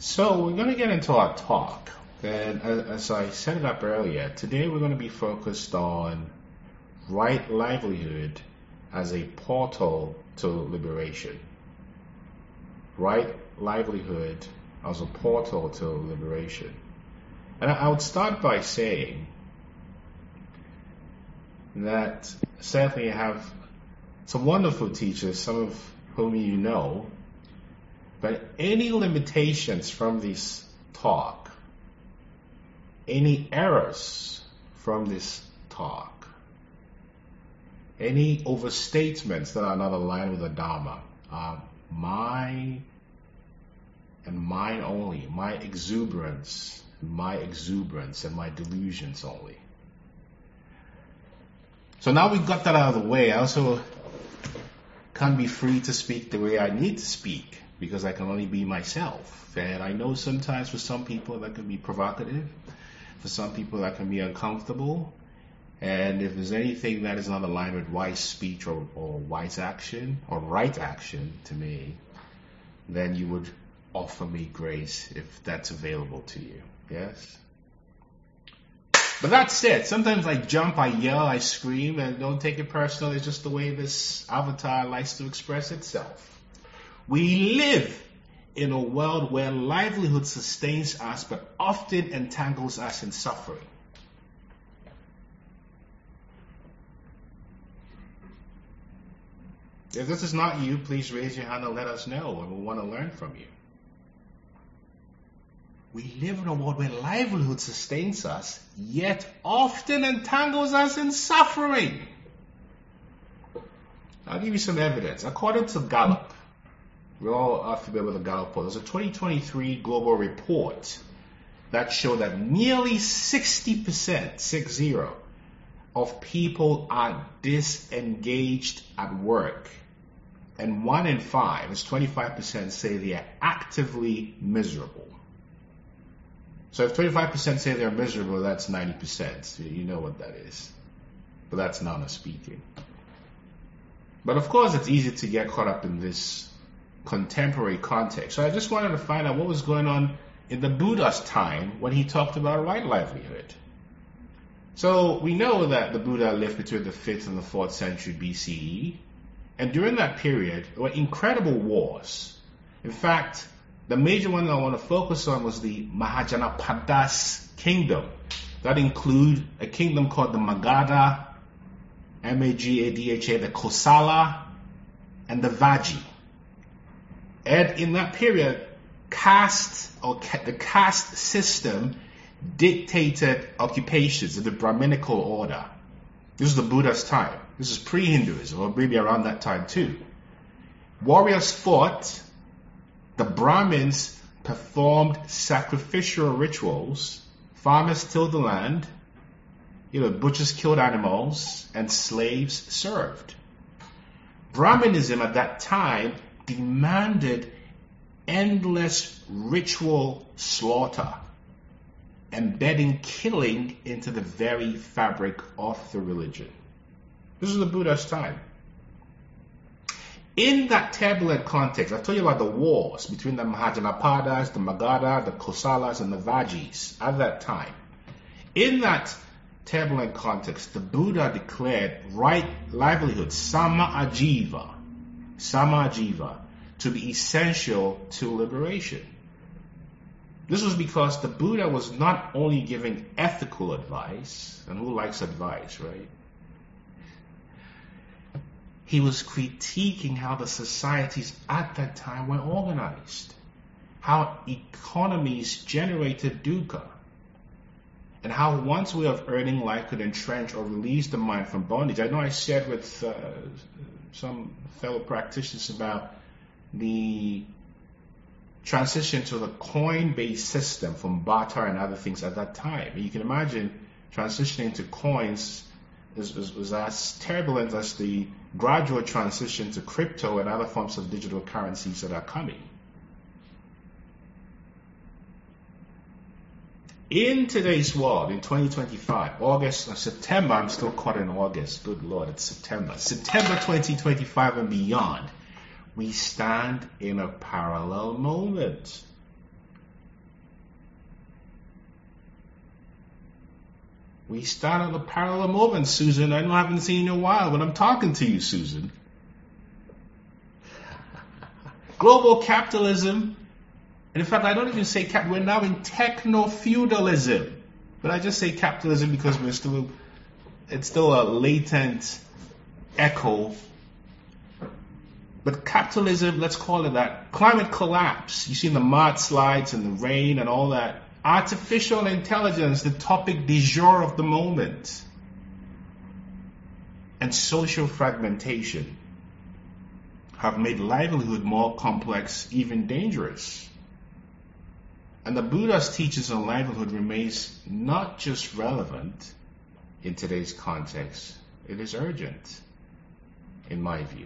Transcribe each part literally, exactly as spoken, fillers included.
So we're going to get into our talk. And as I set it up earlier, today we're going to be focused on right livelihood as a portal to liberation. Right livelihood as a portal to liberation. And I would start by saying that sadly I have some wonderful teachers, some of whom you know, but any limitations from this talk, any errors from this talk, any overstatements that are not aligned with the Dharma are my and mine only, my exuberance, my exuberance and my delusions only. So now we've got that out of the way, I also can't be free to speak the way I need to speak because I can only be myself. And I know sometimes for some people that can be provocative, for some people that can be uncomfortable. And if there's anything that is not aligned with wise speech or, or wise action or right action to me, then you would offer me grace if that's available to you. Yes? But that's it. Sometimes I jump, I yell, I scream, and don't take it personal. It's just the way this avatar likes to express itself. We live in a world where livelihood sustains us but often entangles us in suffering. If this is not you, please raise your hand and let us know, and we want to learn from you. We live in a world where livelihood sustains us, yet often entangles us in suffering. I'll give you some evidence. According to Gallup, we're all familiar with the Gallup poll. There's a twenty twenty-three global report that showed that nearly sixty percent, six zero, of people are disengaged at work. And one in five, it's twenty-five percent, say they are actively miserable. So if twenty-five percent say they're miserable, that's ninety percent. You know what that is. But that's Nana speaking. But of course, it's easy to get caught up in this contemporary context. So I just wanted to find out what was going on in the Buddha's time when he talked about right livelihood. So we know that the Buddha lived between the fifth and the fourth century B C E. And during that period, there were incredible wars. In fact, the major one I want to focus on was the Mahajanapadas kingdom. That include a kingdom called the Magadha, M A G A D H A, the Kosala, and the Vaji. And in that period, caste or ca- the caste system dictated occupations in the Brahminical order. This is the Buddha's time. This is pre-Hinduism, or maybe around that time too. Warriors fought. The Brahmins performed sacrificial rituals. Farmers tilled the land. You know, butchers killed animals, and slaves served. Brahmanism at that time demanded endless ritual slaughter, embedding killing into the very fabric of the religion. This is the Buddha's time. In that turbulent context, I told you about the wars between the Mahajanapadas, the Magadha, the Kosalas, and the Vajis at that time. In that turbulent context, the Buddha declared right livelihood, sama ajiva, sama ajiva, to be essential to liberation. This was because the Buddha was not only giving ethical advice, and who likes advice, right? He was critiquing how the societies at that time were organized, how economies generated dukkha, and how one's way of earning life could entrench or release the mind from bondage. I know I shared with uh, some fellow practitioners about the transition to the coin-based system from barter and other things at that time. And you can imagine transitioning to coins is, is, was as turbulent as the gradual transition to crypto and other forms of digital currencies that are coming. In today's world, in twenty twenty-five, August or September, I'm still caught in August, good Lord, it's September. September twenty twenty-five and beyond, we stand in a parallel moment. We started a parallel movement, Susan. I know I haven't seen you in a while, but I'm talking to you, Susan. Global capitalism. And in fact, I don't even say cap. We're now in techno-feudalism. But I just say capitalism because we're still, it's still a latent echo. But capitalism, let's call it that. Climate collapse. You see the mudslides and the rain and all that. Artificial intelligence, the topic du jour of the moment. And social fragmentation have made livelihood more complex, even dangerous. And the Buddha's teachings on livelihood remains not just relevant in today's context, it is urgent, in my view.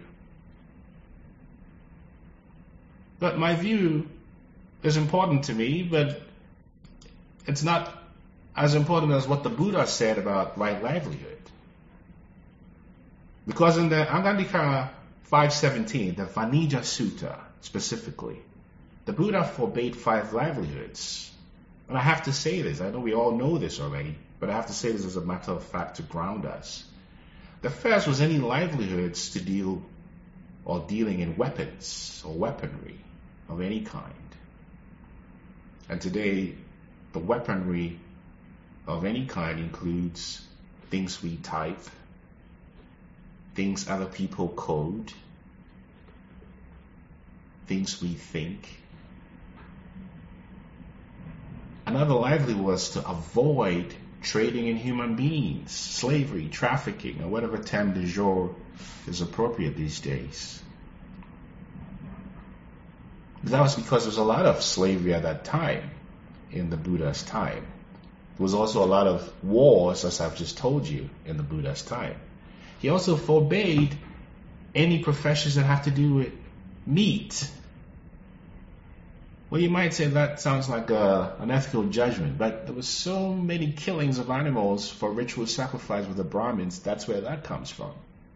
But my view is important to me, but it's not as important as what the Buddha said about right livelihood. Because in the Angandikara five seventeen, the Vanija Sutta specifically, the Buddha forbade five livelihoods. And I have to say this, I know we all know this already, but I have to say this as a matter of fact to ground us. The first was any livelihoods to deal or dealing in weapons or weaponry of any kind. And today, the weaponry of any kind includes things we type, things other people code, things we think. Another livelihood was to avoid trading in human beings, slavery, trafficking, or whatever term du jour is appropriate these days. That was because there was a lot of slavery at that time, in the Buddha's time. There was also a lot of wars, as I've just told you, in the Buddha's time. He also forbade any professions that have to do with meat. Well, you might say that sounds like a, an ethical judgment, but there were so many killings of animals for ritual sacrifice with the Brahmins, that's where that comes from.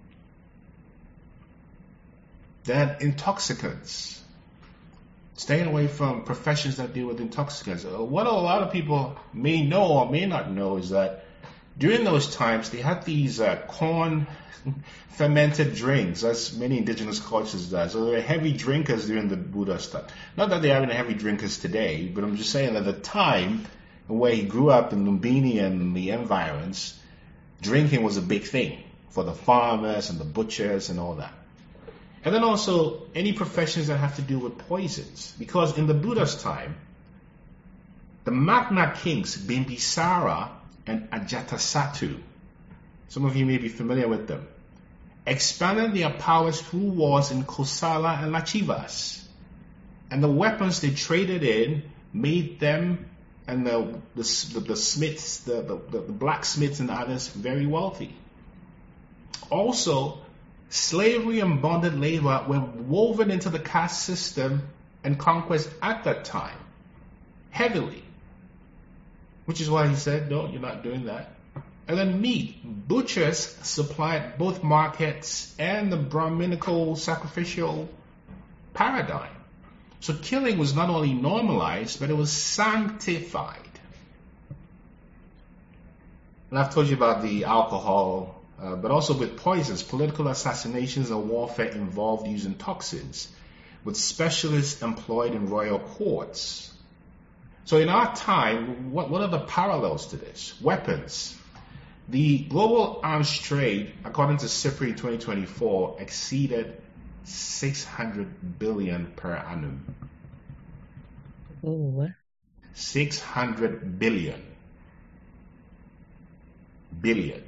Then intoxicants. Staying away from professions that deal with intoxicants. What a lot of people may know or may not know is that during those times they had these uh, corn fermented drinks, as many indigenous cultures do. So they were heavy drinkers during the Buddha's time. Not that they are heavy drinkers today, but I'm just saying at the time where he grew up in Lumbini and the environs, drinking was a big thing for the farmers and the butchers and all that. And then also any professions that have to do with poisons. Because in the Buddha's time, the Magna kings, Bimbisara and Ajatasattu, some of you may be familiar with them, expanded their powers through wars in Kosala and Lachivas. And the weapons they traded in made them and the, the, the smiths, the, the, the blacksmiths and others very wealthy. Also, slavery and bonded labor were woven into the caste system and conquest at that time, heavily. Which is why he said, no, you're not doing that. And then meat. Butchers supplied both markets and the Brahminical sacrificial paradigm. So killing was not only normalized, but it was sanctified. And I've told you about the alcohol, Uh, but also with poisons, political assassinations and warfare involved using toxins, with specialists employed in royal courts. So in our time, what, what are the parallels to this? Weapons. The global arms trade, according to SIPRI in twenty twenty-four, exceeded six hundred billion per annum. Oh, what? six hundred billion. Billion.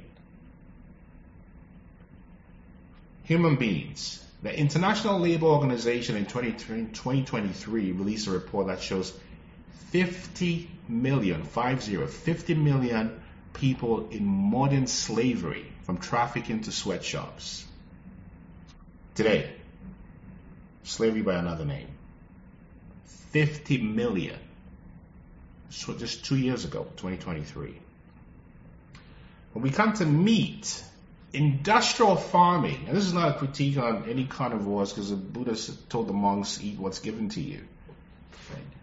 Human beings. The International Labour Organization in twenty twenty-three released a report that shows fifty million, five zero, fifty million people in modern slavery, from trafficking to sweatshops. Today, slavery by another name. fifty million. So just two years ago, twenty twenty-three. When we come to meat, industrial farming, and this is not a critique on any carnivores because the Buddha told the monks, eat what's given to you. Right?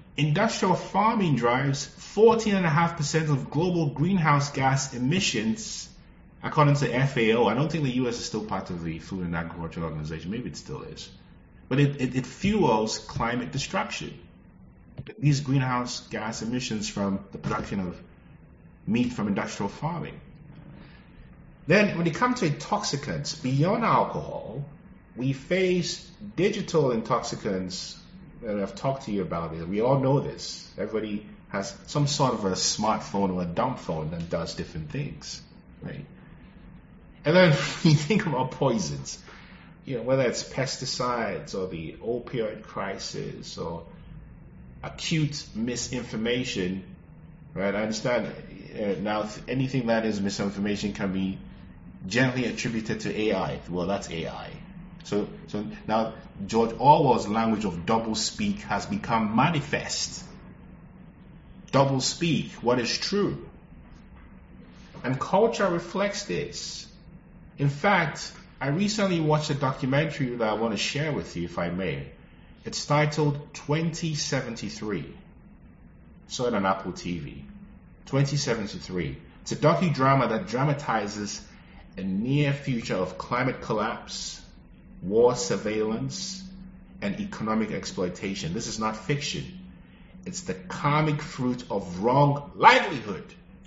Industrial farming drives fourteen point five percent of global greenhouse gas emissions, according to F A O. I don't think the U S is still part of the Food and Agriculture Organization. Maybe it still is. But it, it, it fuels climate destruction. These greenhouse gas emissions from the production of meat from industrial farming. Then when it comes to intoxicants, beyond alcohol, we face digital intoxicants that I've talked to you about. It. We all know this. Everybody has some sort of a smartphone or a dumb phone that does different things, right? And then when you think about poisons, you know, whether it's pesticides or the opioid crisis or acute misinformation, right? I understand uh, now anything that is misinformation can be gently attributed to A I. Well, that's A I. So, so now George Orwell's language of double speak has become manifest. Double speak, what is true? And culture reflects this. In fact, I recently watched a documentary that I want to share with you, if I may. It's titled twenty seventy-three. Saw it on Apple T V. twenty seventy-three. It's a docudrama that dramatizes a near future of climate collapse, war surveillance, and economic exploitation. This is not fiction. It's the karmic fruit of wrong livelihood.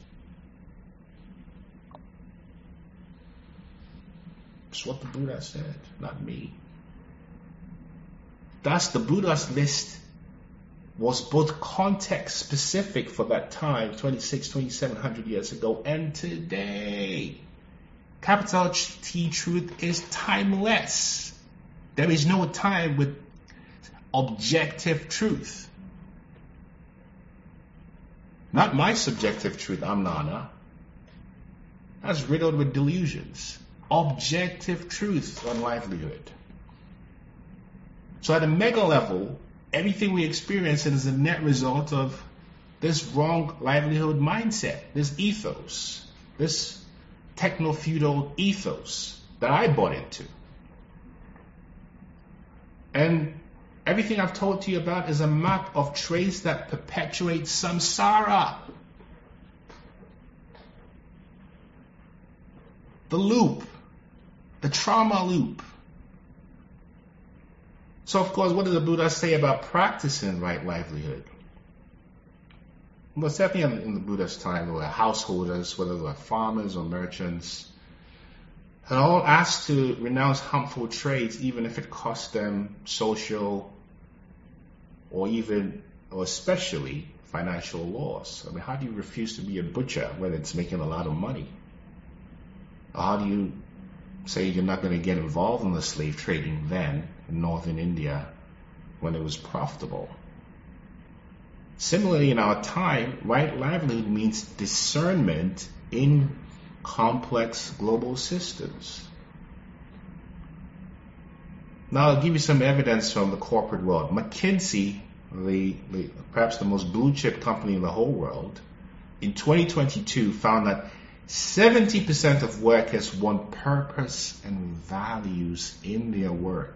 It's what the Buddha said, not me. Thus, the Buddha's list was both context specific for that time, twenty-six, twenty-seven hundred years ago, and today. Capital T truth is timeless. There is no time with objective truth. Not my subjective truth, I'm Nana. That's riddled with delusions. Objective truth on livelihood. So at a mega level, everything we experience is a net result of this wrong livelihood mindset, this ethos, this techno-feudal ethos that I bought into. And everything I've told you about is a map of traits that perpetuate samsara. The loop, the trauma loop. So of course, what does the Buddha say about practicing right livelihood? Well, certainly in the Buddha's time, there were householders, whether they were farmers or merchants, and all asked to renounce harmful trades, even if it cost them social or even, or especially, financial loss. I mean, how do you refuse to be a butcher when it's making a lot of money? Or how do you say you're not going to get involved in the slave trading then in northern India when it was profitable? Similarly, in our time, right livelihood means discernment in complex global systems. Now, I'll give you some evidence from the corporate world. McKinsey, the, the perhaps the most blue chip company in the whole world, in twenty twenty-two found that seventy percent of workers want purpose and values in their work.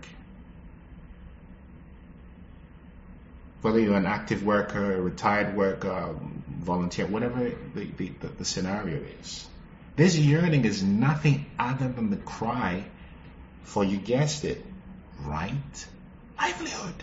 Whether you're an active worker, a retired worker, volunteer, whatever the, the, the, the scenario is. This yearning is nothing other than the cry for, you guessed it, right livelihood.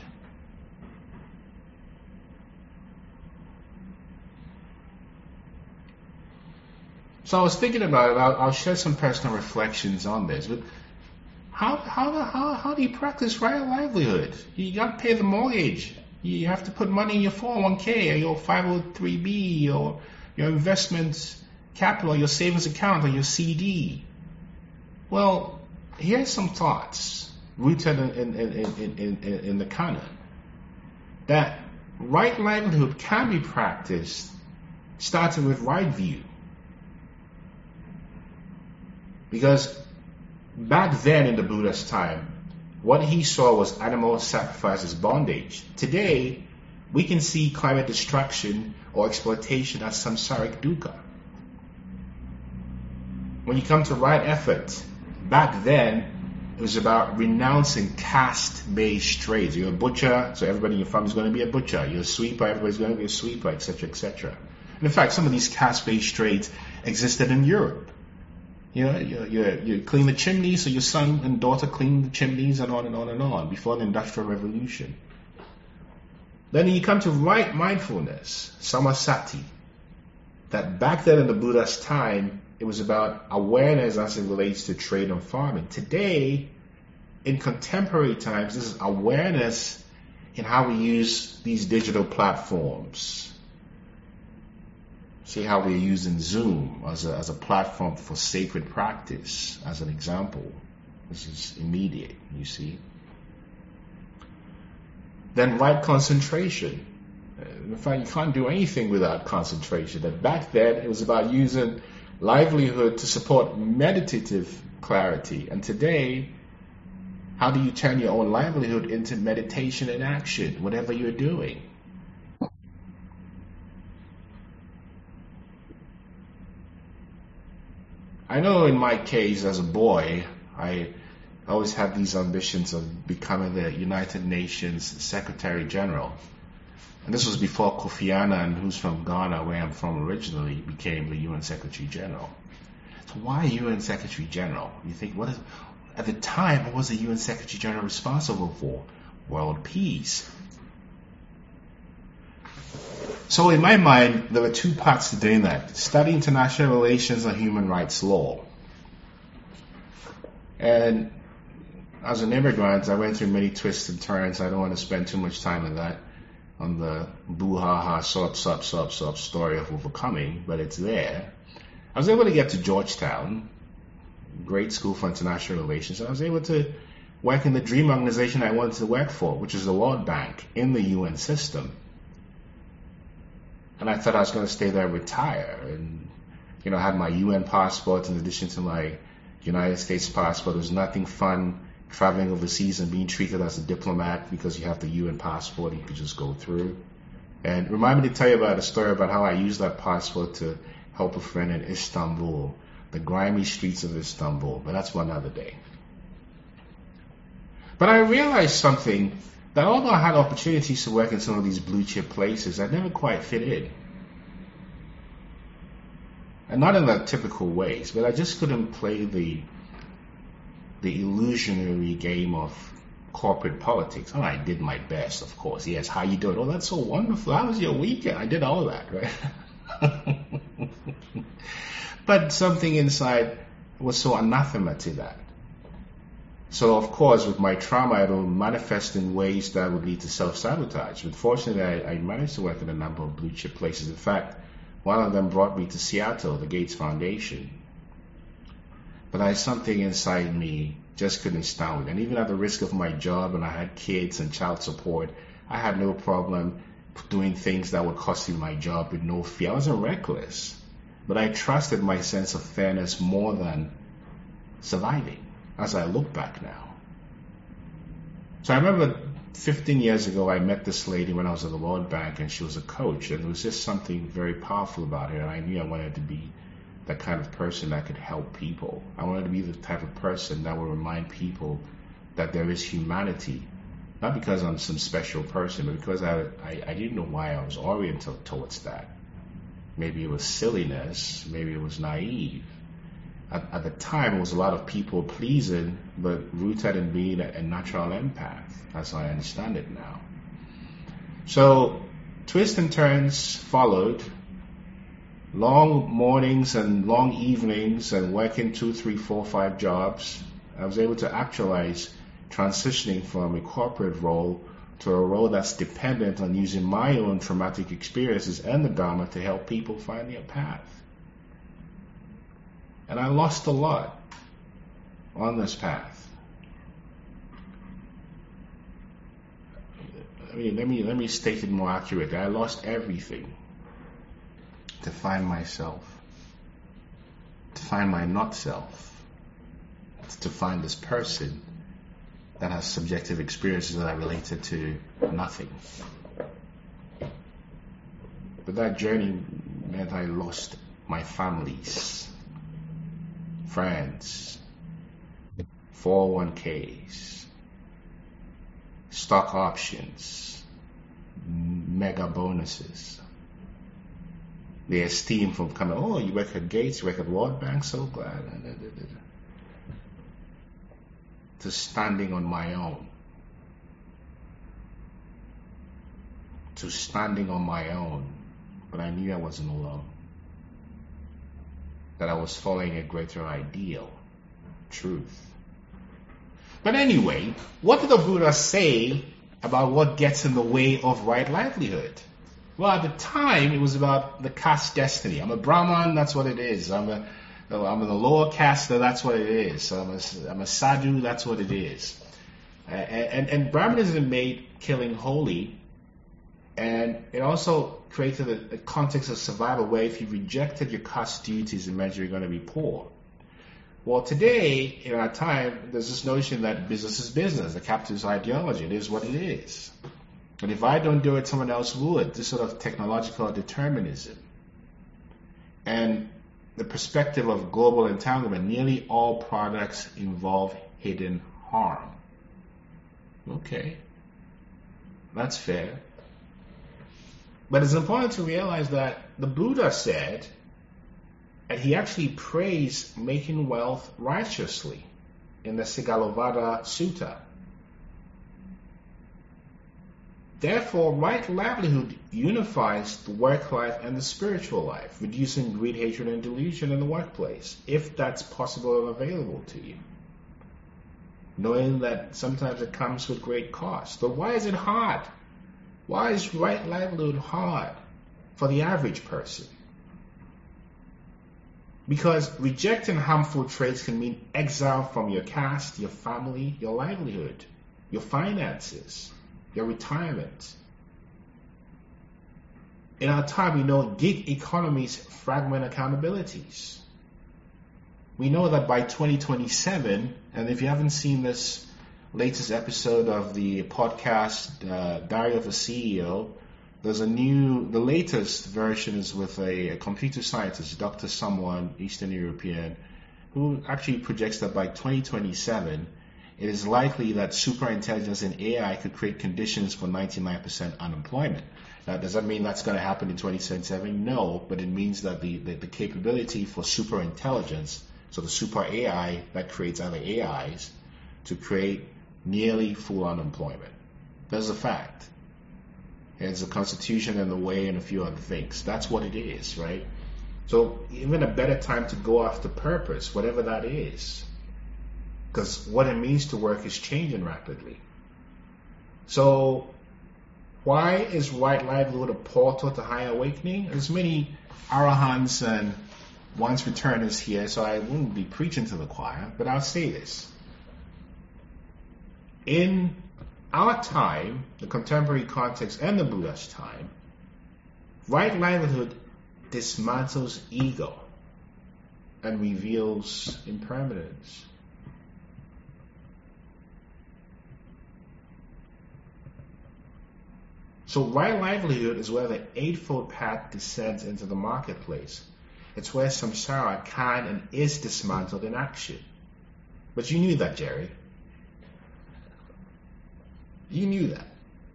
So I was thinking about it. I'll, I'll share some personal reflections on this. But how how how how do you practice right livelihood? You got to pay the mortgage. You have to put money in your four oh one k or your five oh three b or your investment capital, your savings account, or your C D. Well, here's some thoughts rooted in, in, in, in, in, in the canon that right livelihood can be practiced starting with right view. Because back then in the Buddha's time, what he saw was animal sacrifice as bondage. Today, we can see climate destruction or exploitation as samsaric dukkha. When you come to right effort, back then, It was about renouncing caste-based trades. You're a butcher, so everybody in your family is going to be a butcher. You're a sweeper, everybody's going to be a sweeper, et cetera, et cetera. And in fact, some of these caste-based trades existed in Europe. You know, you, you, you clean the chimneys, so your son and daughter clean the chimneys, and on and on and on, before the Industrial Revolution. Then you come to right mindfulness, samasati. That back then in the Buddha's time, it was about awareness as it relates to trade and farming. Today, in contemporary times, this is awareness in how we use these digital platforms. See how we're using Zoom as a, as a platform for sacred practice, as an example. This is immediate, you see. Then right concentration. In fact, you can't do anything without concentration. That back then, it was about using livelihood to support meditative clarity. And today, how do you turn your own livelihood into meditation and action, whatever you're doing? I know in my case, as a boy, I always had these ambitions of becoming the United Nations Secretary General. And this was before Kofi Annan, who's from Ghana, where I'm from originally, became the U N Secretary General. So why U N Secretary General? You think, what is, at the time, what was the U N Secretary General responsible for? World peace. So in my mind, there were two parts to doing that. Study international relations and human rights law. And as an immigrant, I went through many twists and turns. I don't want to spend too much time on that, on the boo-ha-ha, sob, sob, sob, sob story of overcoming, but it's there. I was able to get to Georgetown, great school for international relations, and I was able to work in the dream organization I wanted to work for, which is the World Bank, in the U N system. And I thought I was going to stay there and retire. And, you know, I had my U N passport in addition to my United States passport. There was nothing fun traveling overseas and being treated as a diplomat because you have the U N passport, you could just go through. And remind me to tell you about a story about how I used that passport to help a friend in Istanbul, the grimy streets of Istanbul. But that's for another day. But I realized something, that although I had opportunities to work in some of these blue chip places, I never quite fit in. And not in the typical ways, but I just couldn't play the the illusionary game of corporate politics. Oh, I did my best, of course. Yes, how you doing? Oh, that's so wonderful. How was your weekend? I did all that, right? But something inside was so anathema to that. So, of course, with my trauma, it will manifest in ways that would lead to self-sabotage. But fortunately, I, I managed to work in a number of blue chip places. In fact, one of them brought me to Seattle, the Gates Foundation. But I something inside me just couldn't stand it. And even at the risk of my job, and I had kids and child support, I had no problem doing things that would cost me my job with no fear. I wasn't reckless. But I trusted my sense of fairness more than surviving, as I look back now. So I remember fifteen years ago, I met this lady when I was at the World Bank, and she was a coach, and there was just something very powerful about her, and I knew I wanted to be that kind of person that could help people. I wanted to be the type of person that would remind people that there is humanity, not because I'm some special person, but because I, I, I didn't know why I was oriented towards that. Maybe it was silliness, maybe it was naive. At, at the time, it was a lot of people pleasing, but rooted in being a, a natural empath, as I understand it now. So, twists and turns followed. Long mornings and long evenings and working two, three, four, five jobs. I was able to actualize transitioning from a corporate role to a role that's dependent on using my own traumatic experiences and the Dharma to help people find their path. And I lost a lot on this path. I mean, let me let me state it more accurately. I lost everything to find myself, to find my not self, to find this person that has subjective experiences that are related to nothing. But that journey meant I lost my families, friends, four oh one k's, stock options, mega bonuses. The esteem from coming, oh, you work at Gates, you work at World Bank, so glad. To standing on my own. To standing on my own. But I knew I wasn't alone. That I was following a greater ideal. Truth. But anyway, what did the Buddha say about what gets in the way of right livelihood? Well, at the time, it was about the caste destiny. I'm a Brahman, that's what it is. I'm a, I'm in the lower caste, that's what it is. I'm a, I'm a sadhu, that's what it is. And, and, and Brahmanism made killing holy, and it also created a, a context of survival where if you rejected your caste duties, it meant you're going to be poor. Well, today, in our time, there's this notion that business is business, the capitalist ideology. It is what it is. And if I don't do it, someone else would. This sort of technological determinism. And the perspective of global entanglement, nearly all products involve hidden harm. Okay. That's fair. But it's important to realize that the Buddha said, and he actually praised making wealth righteously in the Sigalovada Sutta. Therefore, right livelihood unifies the work life and the spiritual life, reducing greed, hatred, and delusion in the workplace, if that's possible and available to you. Knowing that sometimes it comes with great cost. But why is it hard? Why is right livelihood hard for the average person? Because rejecting harmful traits can mean exile from your caste, your family, your livelihood, your finances, your retirement. In our time, we know gig economies fragment accountabilities. We know that by twenty twenty-seven, and if you haven't seen this latest episode of the podcast, uh, Diary of a C E O, there's a new, the latest version is with a, a computer scientist, Doctor Someone, Eastern European, who actually projects that by twenty twenty-seven, it is likely that superintelligence and A I could create conditions for ninety-nine percent unemployment. Now, does that mean that's going to happen in twenty twenty-seven? No, but it means that the, the, the capability for superintelligence, so the super A I that creates other A Is, to create nearly full unemployment. That's a fact. It's the Constitution and the way and a few other things. That's what it is, right? So even a better time to go after purpose, whatever that is. Because what it means to work is changing rapidly. So why is right livelihood a portal to higher awakening? There's many arahants and once returners here, so I wouldn't be preaching to the choir, but I'll say this. In our time, the contemporary context and the Buddha's time, right livelihood dismantles ego and reveals impermanence. So right livelihood is where the Eightfold Path descends into the marketplace. It's where samsara can and is dismantled in action. But you knew that, Jerry. You knew that.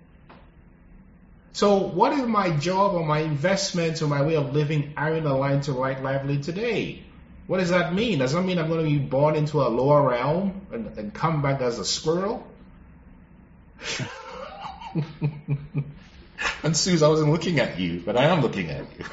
So what if my job or my investments or my way of living aren't aligned to right livelihood today? What does that mean? Does that mean I'm going to be born into a lower realm and, and come back as a squirrel? And Suze, I wasn't looking at you, but I am looking at you.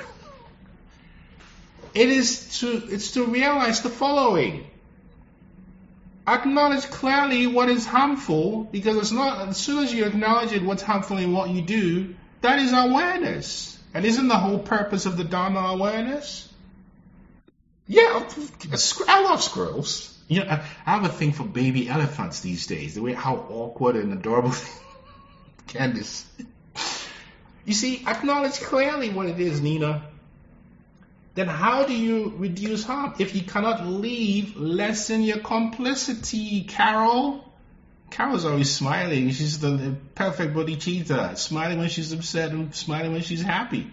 It is to, it's to realize the following. Acknowledge clearly what is harmful, because it's not, as soon as you acknowledge it, what's harmful in what you do, that is awareness. And isn't the whole purpose of the Dharma awareness? Yeah, I love squirrels. You know, I have a thing for baby elephants these days. The way how awkward and adorable Candice. You see, acknowledge clearly what it is, Nina. Then how do you reduce harm? If you cannot leave, lessen your complicity, Carol. Carol's always smiling. She's the perfect bodhicitta, smiling when she's upset and smiling when she's happy.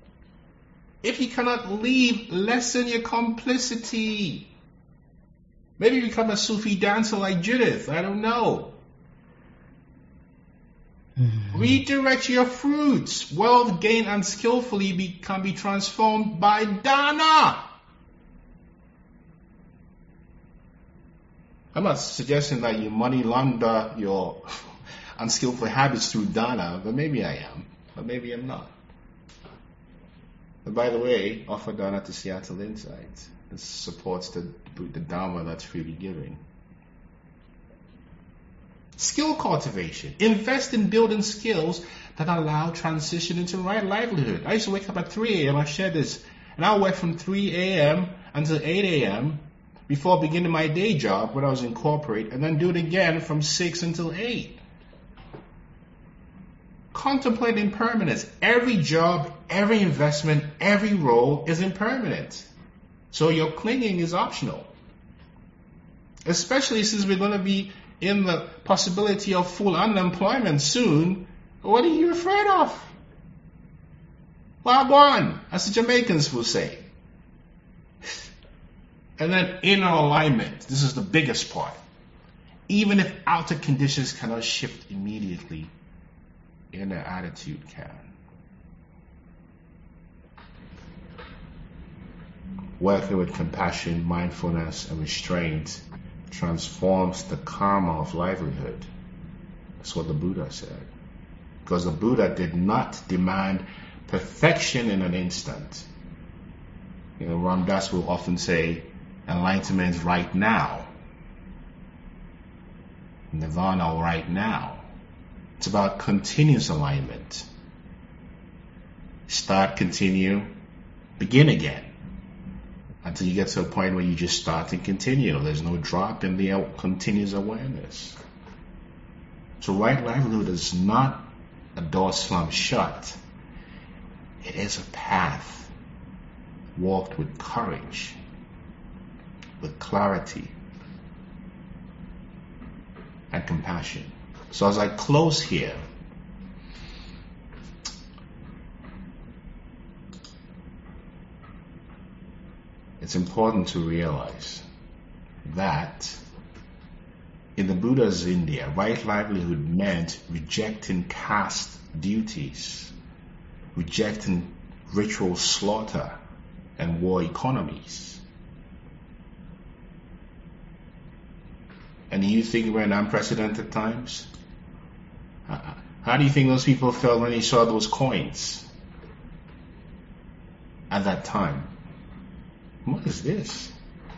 If you cannot leave, lessen your complicity. Maybe become a Sufi dancer like Judith. I don't know. Mm-hmm. Redirect your fruits. Wealth gained unskillfully be, can be transformed by dana. I'm not suggesting that you money launder your unskillful habits through dana, but maybe I am. But maybe I'm not. And by the way, offer dana to Seattle Insights. This supports the, the Dharma that's freely giving. Skill cultivation. Invest in building skills that allow transition into right livelihood. I used to wake up at three a.m. I shared this. And I'll work from three a.m. until eight a.m. before beginning my day job when I was in corporate, and then do it again from six until eight. Contemplate impermanence. Every job, every investment, every role is impermanent. So your clinging is optional. Especially since we're going to be in the possibility of full unemployment soon. What are you afraid of? Wagwan, as the Jamaicans will say. And then inner alignment. This is the biggest part. Even if outer conditions cannot shift immediately, inner attitude can. Working with compassion, mindfulness, and restraint transforms the karma of livelihood. That's what the Buddha said. Because the Buddha did not demand perfection in an instant. You know, Ram Dass will often say, enlightenment right now. Nirvana right now. It's about continuous alignment. Start, continue, begin again. Until you get to a point where you just start and continue. There's no drop in the continuous awareness. So right livelihood is not a door slammed shut. It is a path walked with courage, with clarity, and compassion. So as I close here, it's important to realize that in the Buddha's India, right livelihood meant rejecting caste duties, rejecting ritual slaughter and war economies. And do you think we're in unprecedented times? How do you think those people felt when they saw those coins at that time? What is this?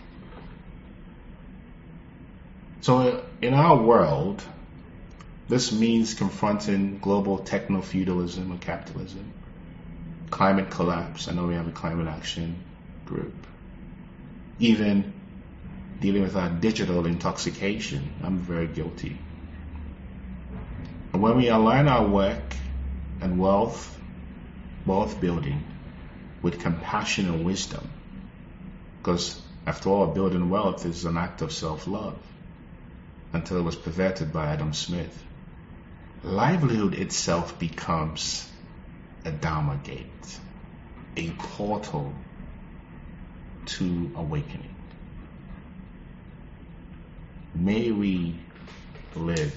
So in our world, this means confronting global techno-feudalism or capitalism, climate collapse. I know we have a climate action group. Even dealing with our digital intoxication. I'm very guilty. And when we align our work and wealth, wealth building with compassion and wisdom, because after all, building wealth is an act of self-love until it was perverted by Adam Smith. Livelihood itself becomes a Dharma gate, a portal to awakening. May we live,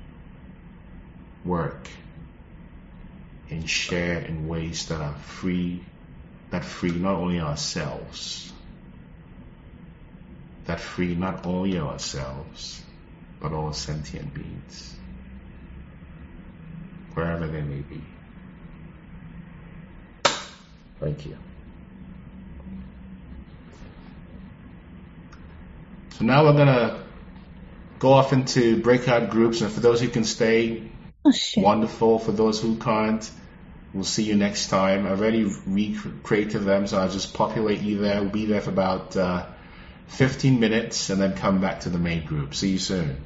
work, and share in ways that are free, that free not only ourselves, that free not only ourselves, but all sentient beings, wherever they may be. Thank you. So now we're going to go off into breakout groups, and for those who can stay, oh, wonderful. For those who can't, we'll see you next time. I already recreated them, so I'll just populate you there. We'll be there for about uh, fifteen minutes and then come back to the main group. See you soon.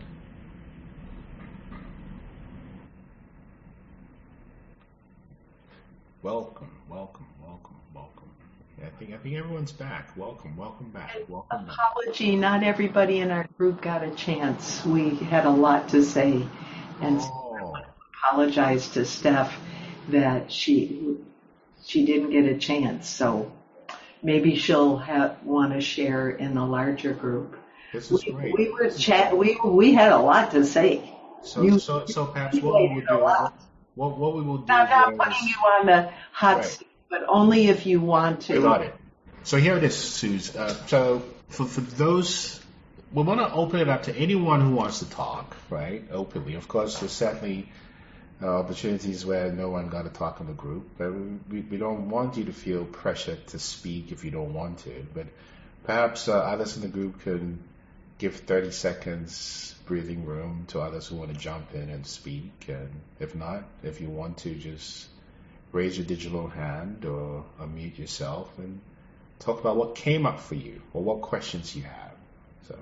Welcome, welcome, welcome, welcome. I think I think everyone's back. Welcome, welcome back. Welcome back. Apology, not everybody in our group got a chance. We had a lot to say, and oh. so I apologize to Steph that she she didn't get a chance. So maybe she'll have want to share in the larger group. This is We, great. we were chat. We we had a lot to say. So, You so, so perhaps what we will articulated a do, lot. what, what, what we will do Not not here putting is, you on the hot right, seat, but only if you want I to. got it. So here it is, Suze. Uh, so for, for those, we want to open it up to anyone who wants to talk, right, openly. Of course, there's certainly uh, opportunities where no one got to talk in the group, but we, we don't want you to feel pressured to speak if you don't want to. But perhaps uh, others in the group can give thirty seconds breathing room to others who want to jump in and speak. And if not, if you want to, just raise your digital hand or unmute yourself and talk about what came up for you or what questions you have. So.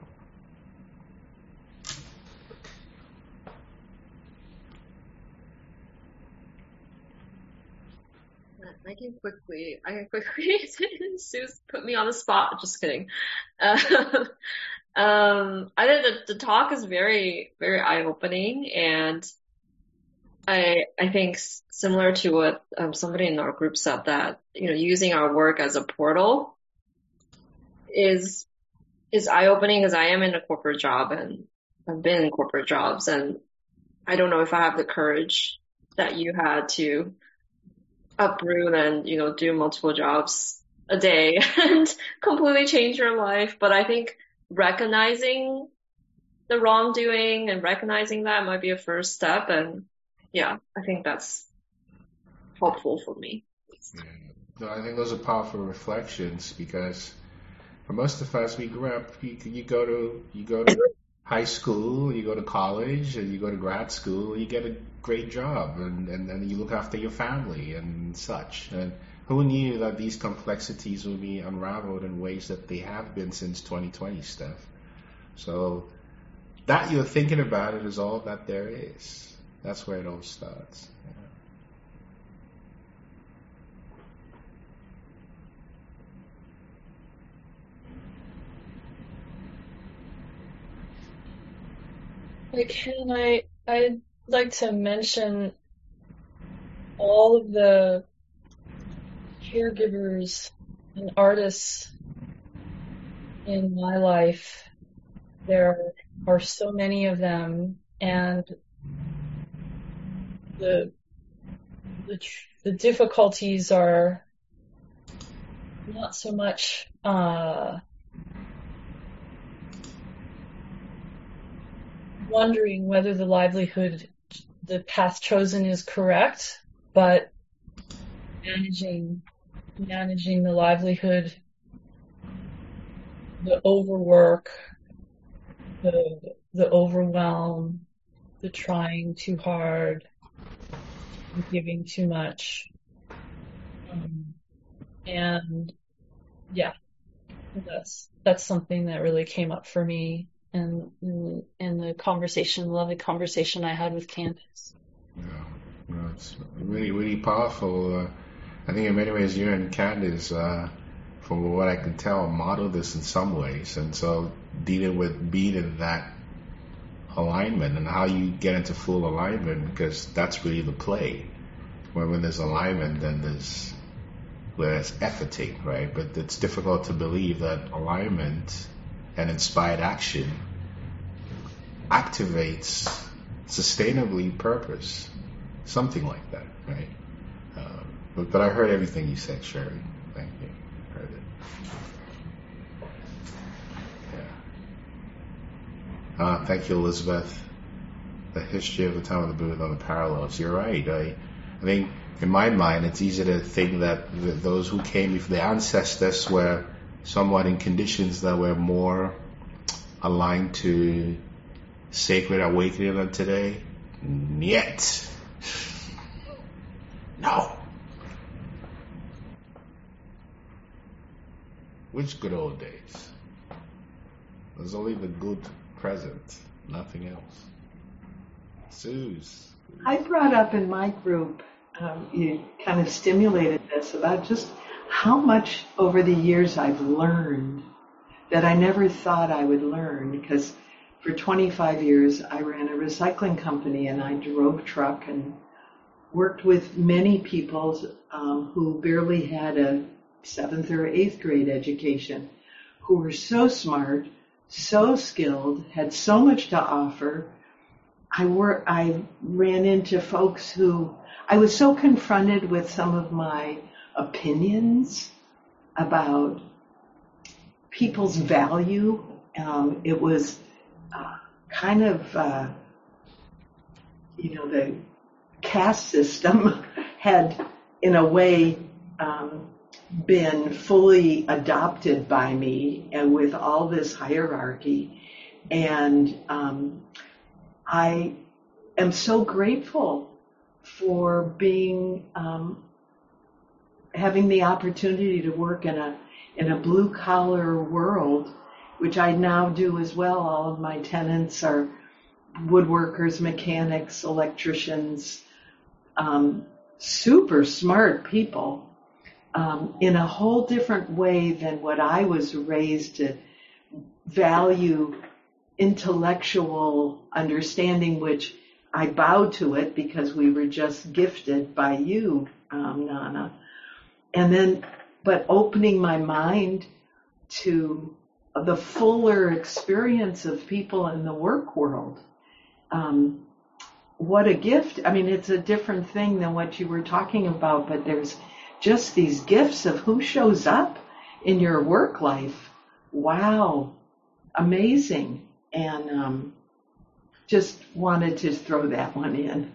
I can quickly, I can quickly, Sue's put me on the spot, just kidding. Uh, um, I think that the talk is very, very eye-opening, and I, I think s- similar to what um, somebody in our group said, that, you know, using our work as a portal is, is eye-opening, because I am in a corporate job and I've been in corporate jobs, and I don't know if I have the courage that you had to uproot and, you know, do multiple jobs a day and completely change your life. But I think recognizing the wrongdoing and recognizing that might be a first step. And yeah, I think that's helpful for me. Yeah. No, I think those are powerful reflections because for most of us, we grew up. You, you go to you go to high school, you go to college, and you go to grad school. You get a great job, and and then you look after your family and such. And who knew that these complexities would be unraveled in ways that they have been since twenty twenty, Steph? So that you're thinking about it is all that there is. That's where it all starts. Yeah. Like, can I, I'd like to mention all of the caregivers and artists in my life. There are so many of them, and the the, the difficulties are not so much uh, wondering whether the livelihood, the path chosen is correct, but managing, managing the livelihood, the overwork, the, the overwhelm, the trying too hard, the giving too much. Um, and yeah, that's, that's something that really came up for me. And in, in the conversation, the lovely conversation I had with Candace. Yeah, no, it's really, really powerful. Uh, I think in many ways you and Candace, uh, from what I can tell, model this in some ways. And so dealing with being in that alignment and how you get into full alignment, because that's really the play. When, when there's alignment, then there's, well, there's efforting, right? But it's difficult to believe that alignment and inspired action activates sustainably purpose, something like that, right? Um, but, but I heard everything you said, Sherry. Thank you. I heard it. Yeah. Uh, thank you, Elizabeth. The history of the time of the Buddha and the parallels. You're right. I, I think in my mind, it's easy to think that th- those who came before the ancestors were somewhat in conditions that were more aligned to sacred awakening than today. Yet. No. Which good old days? There's only the good present, nothing else. Suze. I brought up in my group, um, you kind of stimulated this about just how much over the years I've learned that I never thought I would learn, because for twenty-five years I ran a recycling company and I drove truck and worked with many people um, who barely had a seventh or eighth grade education, who were so smart, so skilled, had so much to offer. I wor- I ran into folks who, I was so confronted with some of my opinions about people's value. Um, it was uh, kind of, uh, you know, the caste system had, in a way, um, been fully adopted by me, and with all this hierarchy. And um, I am so grateful for being, um, having the opportunity to work in a in a blue collar world, which I now do as well. All of my tenants are woodworkers, mechanics, electricians, um, super smart people, um, in a whole different way than what I was raised to value intellectual understanding, which I bow to it because we were just gifted by you, um, Nana. And then, but opening my mind to the fuller experience of people in the work world. Um, what a gift. I mean, it's a different thing than what you were talking about, but there's just these gifts of who shows up in your work life. Wow. Amazing. And um, just wanted to throw that one in.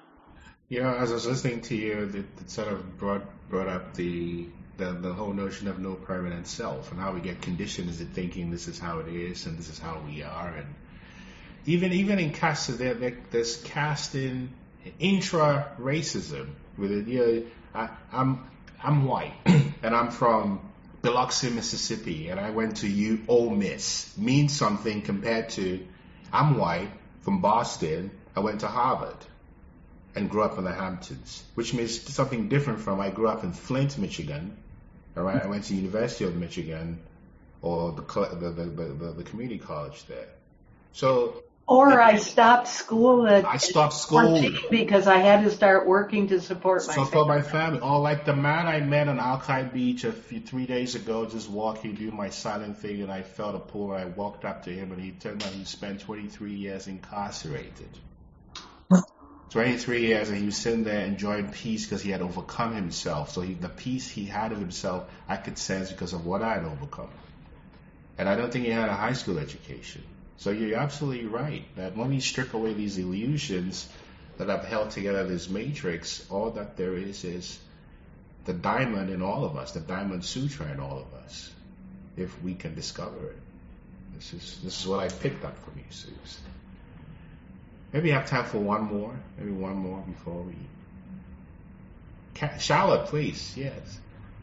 You know, as I was listening to you, it, it sort of brought brought up the, the the whole notion of no permanent self, and how we get conditioned into thinking this is how it is and this is how we are. And even even in caste, there, there, there's caste in intra racism with it. You know, I, I'm I'm white and I'm from Biloxi, Mississippi, and I went to U Ole Miss. Means something compared to I'm white from Boston. I went to Harvard and grew up in the Hamptons, which means something different from I grew up in Flint, Michigan. All right, I went to University of Michigan, or the the the, the, the community college there. So. Or I stopped school at I stopped school because I had to start working to support my so family. for my family. Or like the man I met on Alki Beach a few, three days ago, just walking, doing my silent thing, and I felt a pull. And I walked up to him, and he told me he spent twenty-three years incarcerated. twenty-three years, and he was sitting there enjoying peace because he had overcome himself. So he, the peace he had of himself, I could sense because of what I had overcome. And I don't think he had a high school education. So you're absolutely right that when we strip away these illusions that have held together this matrix, all that there is is the diamond in all of us, the diamond sutra in all of us, if we can discover it. This is this is what I picked up from you, Suze. Maybe have time for one more, maybe one more before we. Charlotte, please, yes.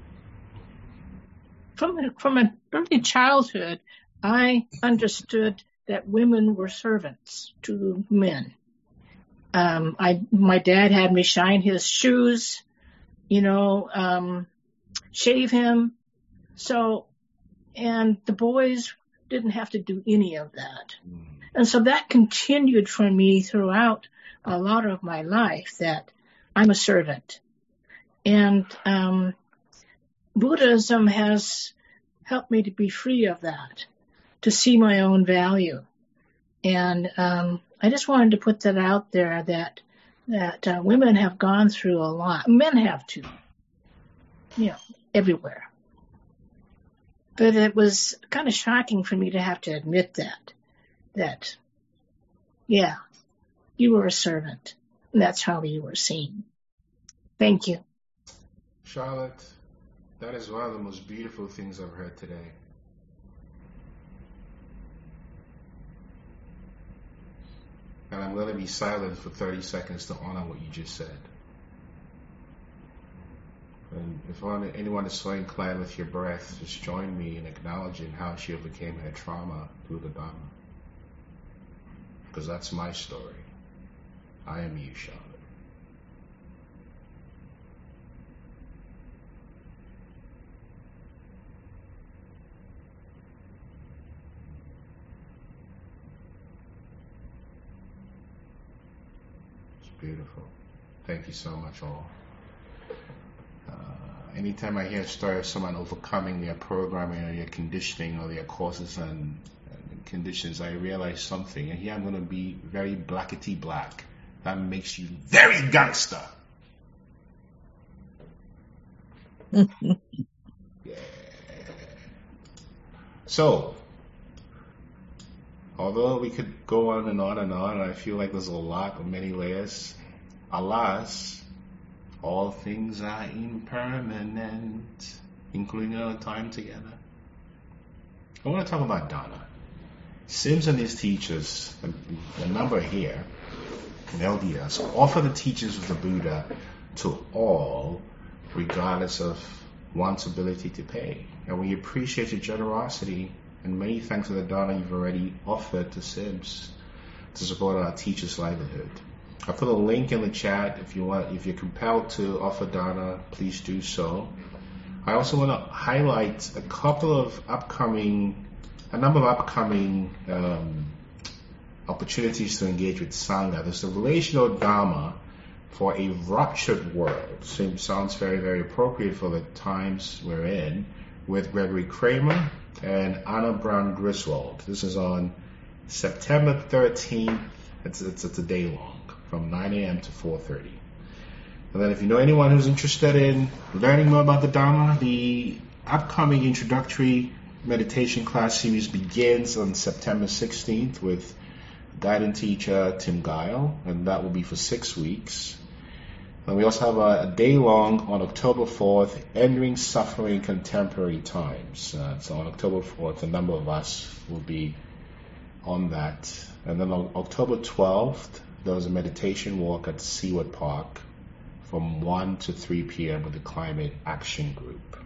From from an early childhood, I understood that women were servants to men. Um, I, my dad had me shine his shoes, you know, um, shave him. So, and the boys didn't have to do any of that. And so that continued for me throughout a lot of my life, that I'm a servant. And, um, Buddhism has helped me to be free of that, to see my own value. And um, I just wanted to put that out there, that that uh, women have gone through a lot. Men have too, you know, everywhere. But it was kind of shocking for me to have to admit that, that, yeah, you were a servant. And that's how you were seen. Thank you. Charlotte, that is one of the most beautiful things I've heard today. And I'm going to be silent for thirty seconds to honor what you just said. And if anyone is so inclined with your breath, just join me in acknowledging how she overcame her trauma through the Dharma. Because that's my story. I am you, Charlotte. Beautiful. Thank you so much, all. Uh, anytime I hear a story of someone overcoming their programming or their conditioning or their causes and, and conditions, I realized something. And here I'm going to be very blackety black. That makes you very gangster. Yeah. So, although we could go on and on and on, and I feel like there's a lot of many layers, alas, all things are impermanent, including our time together. I want to talk about Dana. Sims and his teachers, the number here, in L D S, offer the teachings of the Buddha to all, regardless of one's ability to pay. And we appreciate your generosity, and many thanks for the Dana you've already offered to Sims to support our teachers' livelihood. I put a link in the chat. If you want, if you're compelled to offer Dana, please do so. I also want to highlight a couple of upcoming, a number of upcoming um, opportunities to engage with Sangha. There's the Relational Dharma for a Ruptured World. Seems, sounds very, very appropriate for the times we're in, with Gregory Kramer and Anna Brown Griswold. This is on September thirteenth. It's, it's, it's a day long, from nine a.m. to four thirty. And then if you know anyone who's interested in learning more about the Dharma, the upcoming introductory meditation class series begins on September sixteenth with guidance teacher Tim Guile, and that will be for six weeks. And we also have a, a day long on October fourth, Ending Suffering Contemporary Times. Uh, so on October fourth, a number of us will be on that. And then on October twelfth, there's a meditation walk at Seward Park from one to three p.m. with the Climate Action Group.